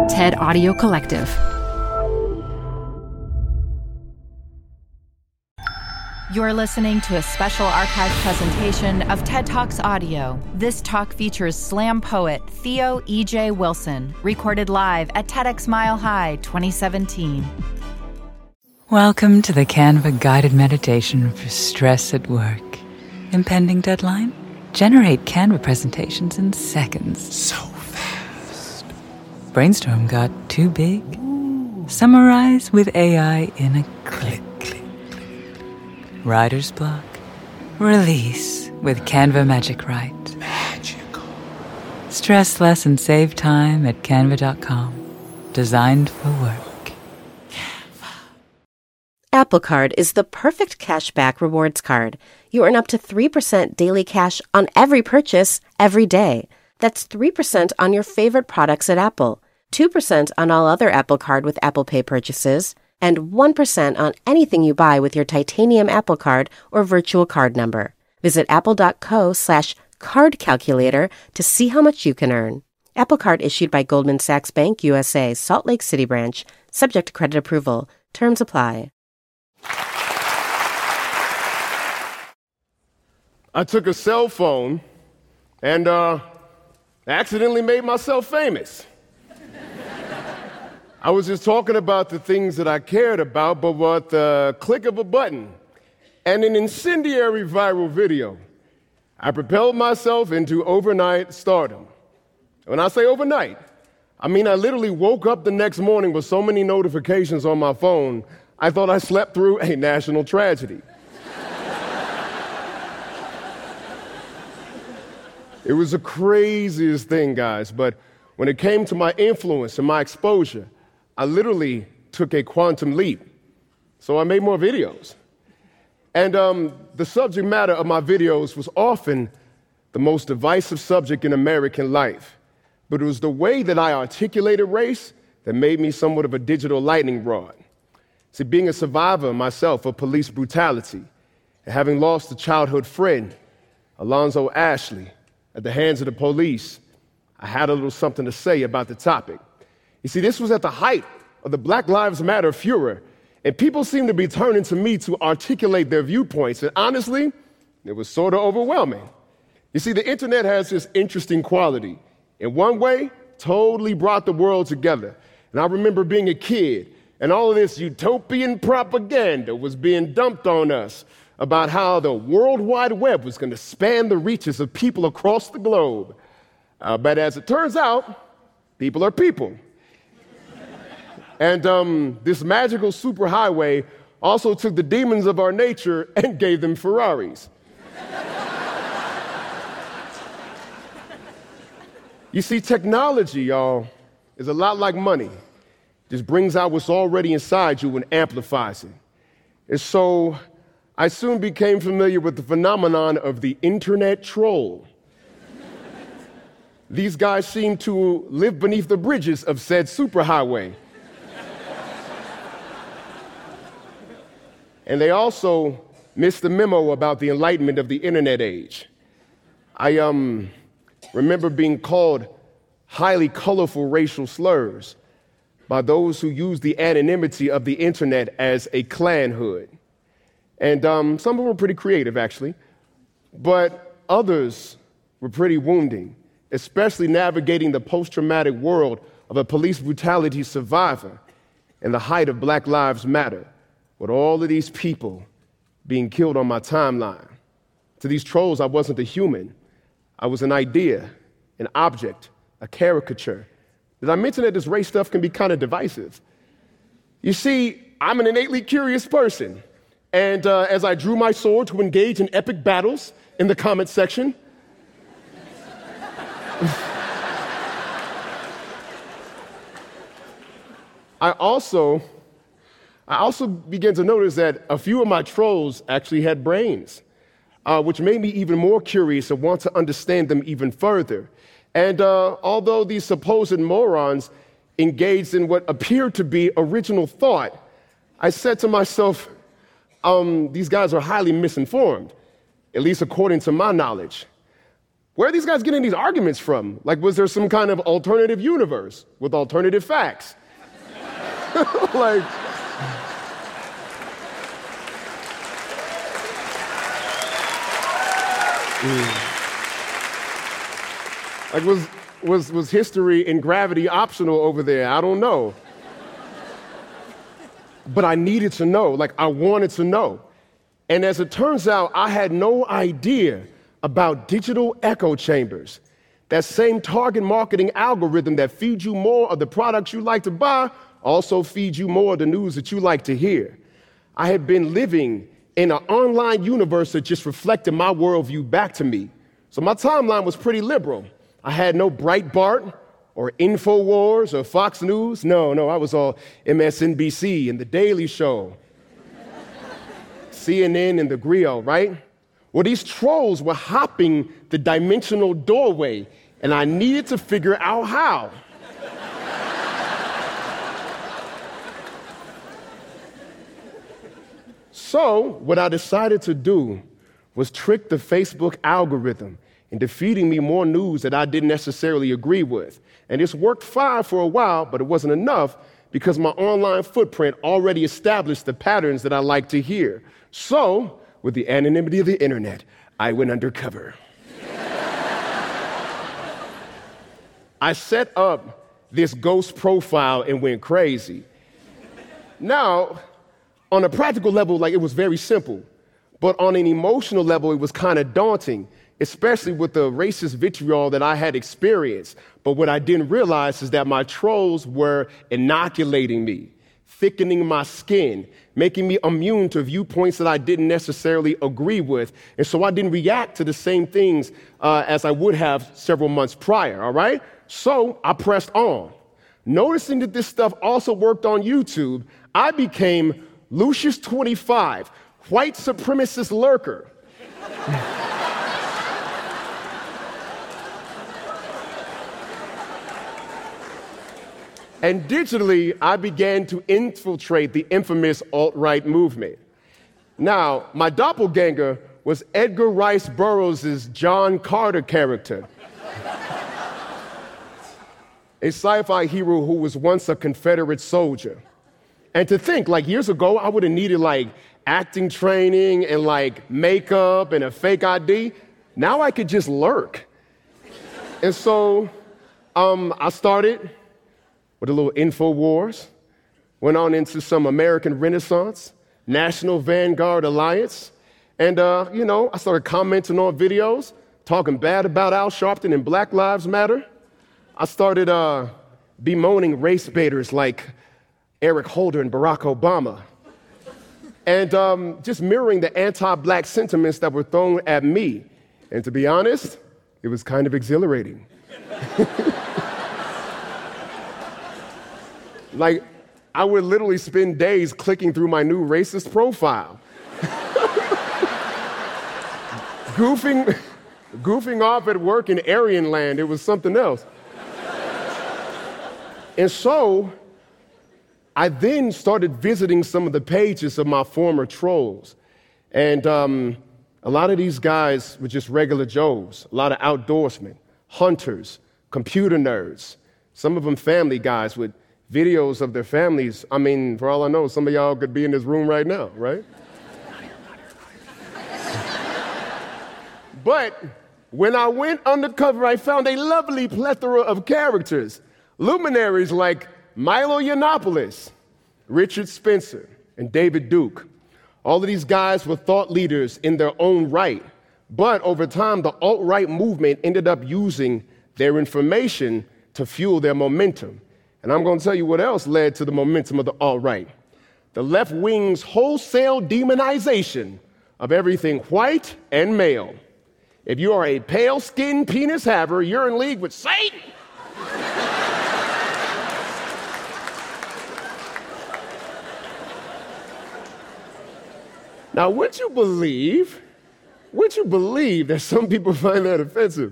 TED Audio Collective. You're listening to a special archive presentation of TED Talks Audio. This talk features slam poet Theo E.J. Wilson, recorded live at TEDx Mile High 2017. Welcome to the Canva guided meditation for stress at work. Impending deadline? Generate Canva presentations in seconds. So fast. Brainstorm got too big? Summarize with AI in a click. Writer's block? Release with Canva Magic Write. Magical. Stress less and save time at canva.com. Designed for work. Apple Card is the perfect cashback rewards card. You earn up to 3% daily cash on every purchase, every day. That's 3% on your favorite products at Apple, 2% on all other Apple Card with Apple Pay purchases, and 1% on anything you buy with your titanium Apple Card or virtual card number. Visit apple.co/card calculator to see how much you can earn. Apple Card issued by Goldman Sachs Bank USA, Salt Lake City branch, subject to credit approval. Terms apply. I took a cell phone and accidentally made myself famous. I was just talking about the things that I cared about, but with the click of a button and an incendiary viral video, I propelled myself into overnight stardom. When I say overnight, I mean I literally woke up the next morning with so many notifications on my phone, I thought I slept through a national tragedy. It was the craziest thing, guys, but when it came to my influence and my exposure, I literally took a quantum leap. So I made more videos. And the subject matter of my videos was often the most divisive subject in American life. But it was the way that I articulated race that made me somewhat of a digital lightning rod. See, being a survivor myself of police brutality and having lost a childhood friend, Alonzo Ashley, at the hands of the police, I had a little something to say about the topic. You see, this was at the height of the Black Lives Matter furor, and people seemed to be turning to me to articulate their viewpoints, and honestly, it was sort of overwhelming. You see, the internet has this interesting quality. In one way, totally brought the world together. And I remember being a kid, and all of this utopian propaganda was being dumped on us about how the World Wide Web was going to span the reaches of people across the globe. But as it turns out, people are people. And this magical superhighway also took the demons of our nature and gave them Ferraris. You see, technology, y'all, is a lot like money. It just brings out what's already inside you and amplifies it. And so I soon became familiar with the phenomenon of the internet troll. These guys seem to live beneath the bridges of said superhighway. And they also missed the memo about the enlightenment of the internet age. I remember being called highly colorful racial slurs by those who use the anonymity of the internet as a clan hood. And some of them were pretty creative, actually, but others were pretty wounding, especially navigating the post-traumatic world of a police brutality survivor in the height of Black Lives Matter, with all of these people being killed on my timeline. To these trolls, I wasn't a human. I was an idea, an object, a caricature. Did I mention that this race stuff can be kind of divisive? You see, I'm an innately curious person. And as I drew my sword to engage in epic battles in the comment section, I also began to notice that a few of my trolls actually had brains, which made me even more curious and want to understand them even further. And although these supposed morons engaged in what appeared to be original thought, I said to myself, these guys are highly misinformed, at least according to my knowledge. Where are these guys getting these arguments from? Like, was there some kind of alternative universe with alternative facts? Like, like was history and gravity optional over there? I don't know. But I needed to know, like I wanted to know. And as it turns out, I had no idea about digital echo chambers. That same target marketing algorithm that feeds you more of the products you like to buy also feeds you more of the news that you like to hear. I had been living in an online universe that just reflected my worldview back to me. So my timeline was pretty liberal. I had no Breitbart or InfoWars or Fox News. No, I was all MSNBC and The Daily Show, CNN and The Griot, right? Well, these trolls were hopping the dimensional doorway, and I needed to figure out how. So what I decided to do was trick the Facebook algorithm into feeding me more news that I didn't necessarily agree with. And this worked fine for a while, but it wasn't enough because my online footprint already established the patterns that I like to hear. So, with the anonymity of the internet, I went undercover. I set up this ghost profile and went crazy. Now, on a practical level, like, it was very simple. But on an emotional level, it was kind of daunting, especially with the racist vitriol that I had experienced. But what I didn't realize is that my trolls were inoculating me, thickening my skin, making me immune to viewpoints that I didn't necessarily agree with. And so I didn't react to the same things as I would have several months prior, all right? So I pressed on. Noticing that this stuff also worked on YouTube, I became Lucius25, white supremacist lurker. And digitally, I began to infiltrate the infamous alt-right movement. Now, my doppelganger was Edgar Rice Burroughs' John Carter character, a sci-fi hero who was once a Confederate soldier. And to think, like, years ago, I would have needed, like, acting training and, like, makeup and a fake ID. Now I could just lurk. And so I started with a little InfoWars, went on into some American Renaissance, National Vanguard Alliance, and, I started commenting on videos, talking bad about Al Sharpton and Black Lives Matter. I started bemoaning race baiters like Eric Holder and Barack Obama, and just mirroring the anti-black sentiments that were thrown at me. And to be honest, it was kind of exhilarating. Like, I would literally spend days clicking through my new racist profile, goofing off at work in Aryan land. It was something else. And so I then started visiting some of the pages of my former trolls. And a lot of these guys were just regular Joes, a lot of outdoorsmen, hunters, computer nerds, some of them family guys with videos of their families. I mean, for all I know, some of y'all could be in this room right now, right? But when I went undercover, I found a lovely plethora of characters, luminaries like Milo Yiannopoulos, Richard Spencer, and David Duke. All of these guys were thought leaders in their own right, but over time, the alt-right movement ended up using their information to fuel their momentum. And I'm going to tell you what else led to the momentum of the alt-right. The left wing's wholesale demonization of everything white and male. If you are a pale-skinned penis haver, you're in league with Satan. Now, would you believe that some people find that offensive?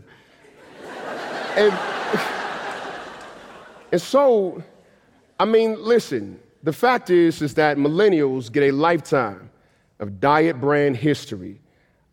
And so, I mean, listen, the fact is that millennials get a lifetime of diet brand history.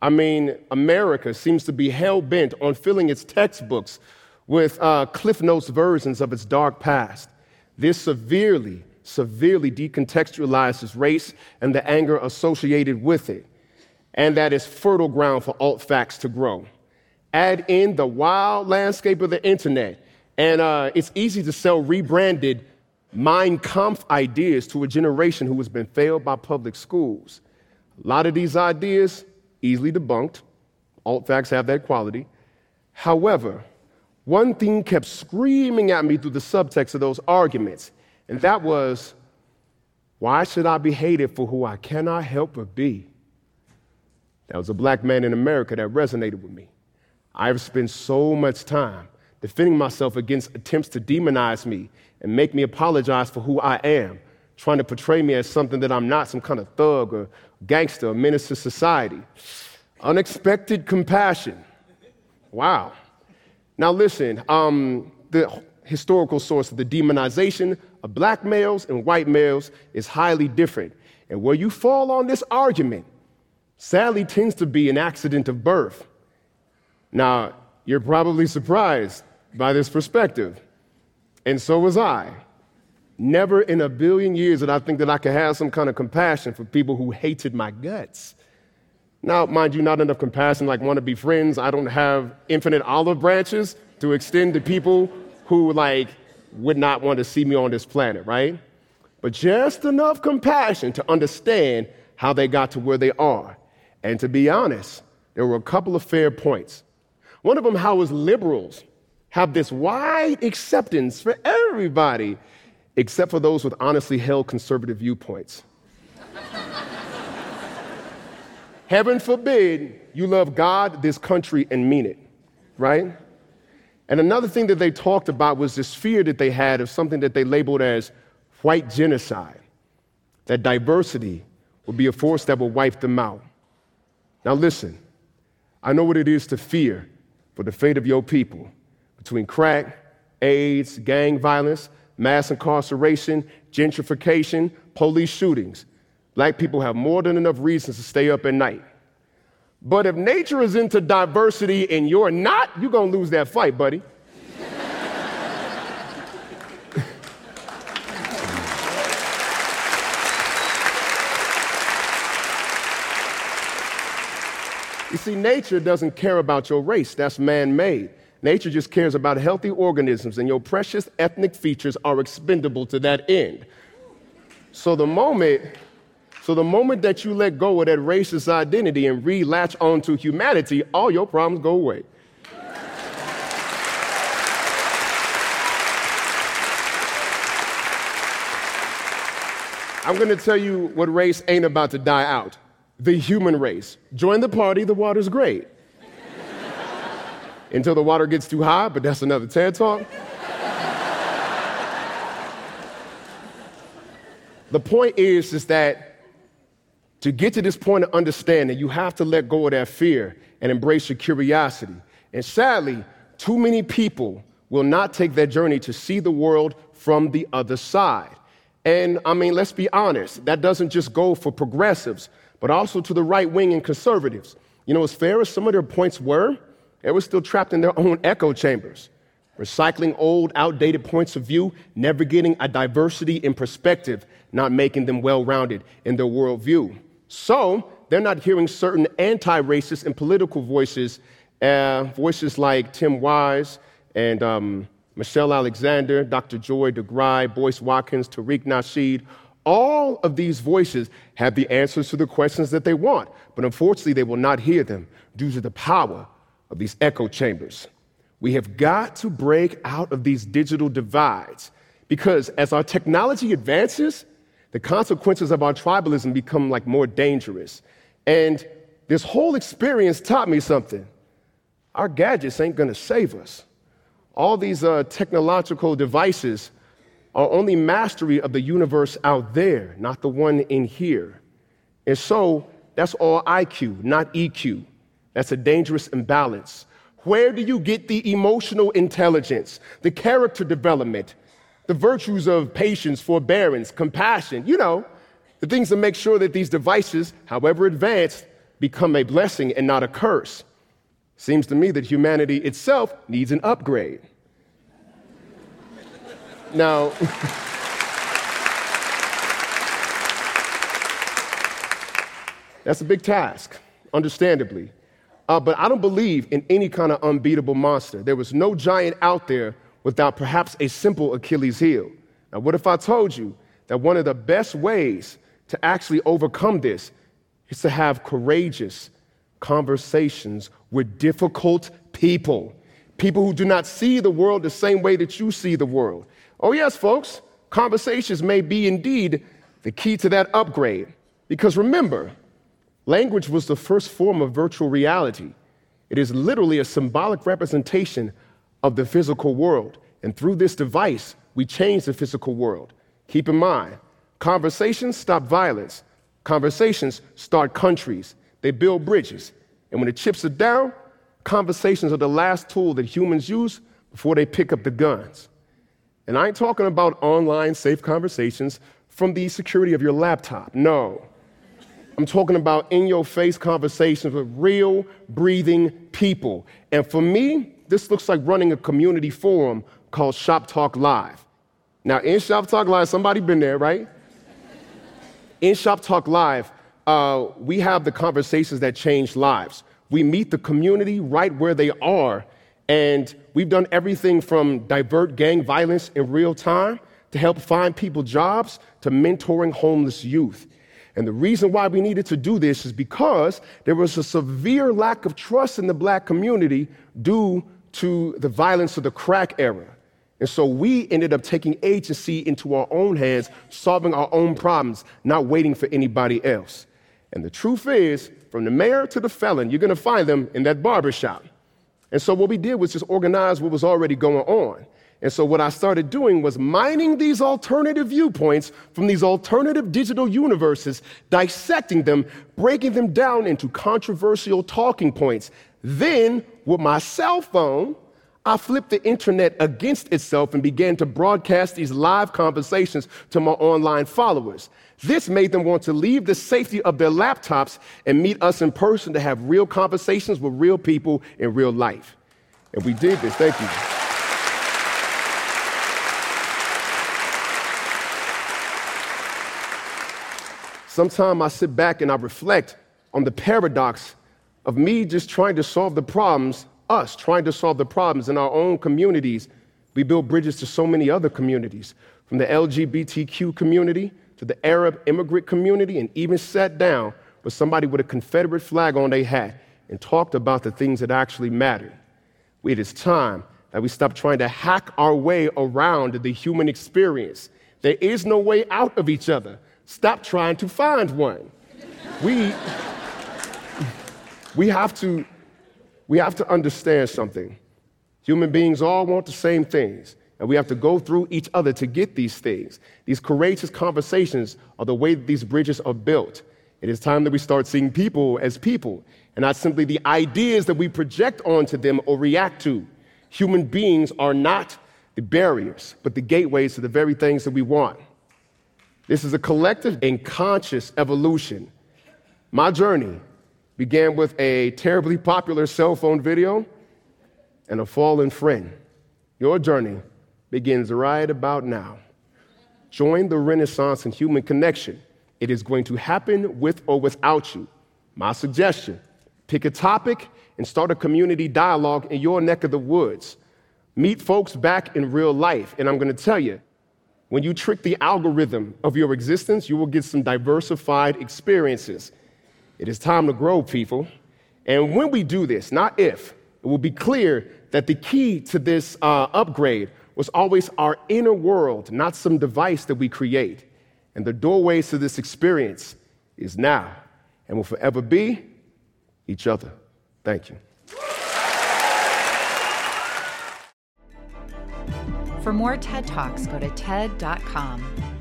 I mean, America seems to be hell-bent on filling its textbooks with Cliff Notes versions of its dark past. This severely decontextualizes race and the anger associated with it, and that is fertile ground for alt facts to grow. Add in the wild landscape of the internet, and it's easy to sell rebranded Mein Kampf ideas to a generation who has been failed by public schools. A lot of these ideas, easily debunked. Alt facts have that quality. However, one thing kept screaming at me through the subtext of those arguments, and that was, why should I be hated for who I cannot help but be? That was a black man in America that resonated with me. I've spent so much time defending myself against attempts to demonize me and make me apologize for who I am, trying to portray me as something that I'm not, some kind of thug or gangster, a menace to society. Unexpected compassion. Wow. Now listen, the historical source of the demonization of black males and white males is highly different. And where you fall on this argument, sadly tends to be an accident of birth. Now, you're probably surprised by this perspective, and so was I. Never in a billion years did I think that I could have some kind of compassion for people who hated my guts. Now, mind you, not enough compassion like want to be friends. I don't have infinite olive branches to extend to people who would not want to see me on this planet, right? But just enough compassion to understand how they got to where they are. And to be honest, there were a couple of fair points. One of them, how as liberals have this wide acceptance for everybody, except for those with honestly held conservative viewpoints. Heaven forbid you love God, this country, and mean it, right? And another thing that they talked about was this fear that they had of something that they labeled as white genocide, that diversity would be a force that will wipe them out. Now listen, I know what it is to fear for the fate of your people. Between crack, AIDS, gang violence, mass incarceration, gentrification, police shootings, black people have more than enough reasons to stay up at night. But if nature is into diversity and you're not, you're going to lose that fight, buddy. You see, nature doesn't care about your race. That's man-made. Nature just cares about healthy organisms, and your precious ethnic features are expendable to that end. So the moment that you let go of that racist identity and re-latch onto humanity, all your problems go away. I'm going to tell you what race ain't about to die out. The human race. Join the party, the water's great. Until the water gets too high, but that's another TED Talk. The point is that to get to this point of understanding, you have to let go of that fear and embrace your curiosity. And sadly, too many people will not take that journey to see the world from the other side. And I mean, let's be honest, that doesn't just go for progressives, but also to the right wing and conservatives. You know, as fair as some of their points were, they were still trapped in their own echo chambers, recycling old, outdated points of view, never getting a diversity in perspective, not making them well-rounded in their worldview. So they're not hearing certain anti-racist and political voices, voices like Tim Wise and Michelle Alexander, Dr. Joy DeGruy, Boyce Watkins, Tariq Nasheed. All of these voices have the answers to the questions that they want, but unfortunately they will not hear them due to the power of these echo chambers. We have got to break out of these digital divides because as our technology advances, the consequences of our tribalism become more dangerous. And this whole experience taught me something. Our gadgets ain't gonna save us. All these technological devices are only mastery of the universe out there, not the one in here. And so that's all IQ, not EQ. That's a dangerous imbalance. Where do you get the emotional intelligence, the character development, the virtues of patience, forbearance, compassion, the things that make sure that these devices, however advanced, become a blessing and not a curse. Seems to me that humanity itself needs an upgrade. Now, that's a big task, understandably. But I don't believe in any kind of unbeatable monster. There was no giant out there without perhaps a simple Achilles heel. Now, what if I told you that one of the best ways to actually overcome this is to have courageous conversations with difficult people, people who do not see the world the same way that you see the world. Oh, yes, folks, conversations may be indeed the key to that upgrade. Because remember, language was the first form of virtual reality. It is literally a symbolic representation of the physical world. And through this device, we change the physical world. Keep in mind, conversations stop violence. Conversations start countries. They build bridges. And when the chips are down, conversations are the last tool that humans use before they pick up the guns. And I ain't talking about online safe conversations from the security of your laptop. No. I'm talking about in-your-face conversations with real, breathing people. And for me, this looks like running a community forum called Shop Talk Live. Now, in Shop Talk Live, somebody been there, right? In Shop Talk Live, we have the conversations that change lives. We meet the community right where they are, and we've done everything from divert gang violence in real time to help find people jobs to mentoring homeless youth. And the reason why we needed to do this is because there was a severe lack of trust in the black community due to the violence of the crack era. And so we ended up taking agency into our own hands, solving our own problems, not waiting for anybody else. And the truth is, from the mayor to the felon, you're going to find them in that barbershop. And so what we did was just organize what was already going on. And so what I started doing was mining these alternative viewpoints from these alternative digital universes, dissecting them, breaking them down into controversial talking points. Then, with my cell phone, I flipped the internet against itself and began to broadcast these live conversations to my online followers. This made them want to leave the safety of their laptops and meet us in person to have real conversations with real people in real life. And we did this. Thank you. Sometimes I sit back and I reflect on the paradox of me just trying to solve the problems, us trying to solve the problems in our own communities. We build bridges to so many other communities, from the LGBTQ community to the Arab immigrant community, and even sat down with somebody with a Confederate flag on their hat and talked about the things that actually mattered. It is time that we stop trying to hack our way around the human experience. There is no way out of each other. Stop trying to find one. We have to understand something. Human beings all want the same things, and we have to go through each other to get these things. These courageous conversations are the way that these bridges are built. It is time that we start seeing people as people, and not simply the ideas that we project onto them or react to. Human beings are not the barriers, but the gateways to the very things that we want. This is a collective and conscious evolution. My journey began with a terribly popular cell phone video and a fallen friend. Your journey begins right about now. Join the Renaissance in human connection. It is going to happen with or without you. My suggestion, pick a topic and start a community dialogue in your neck of the woods. Meet folks back in real life, and I'm going to tell you, when you trick the algorithm of your existence, you will get some diversified experiences. It is time to grow, people. And when we do this, not if, it will be clear that the key to this upgrade was always our inner world, not some device that we create. And the doorways to this experience is now and will forever be each other. Thank you. For more TED Talks, go to TED.com.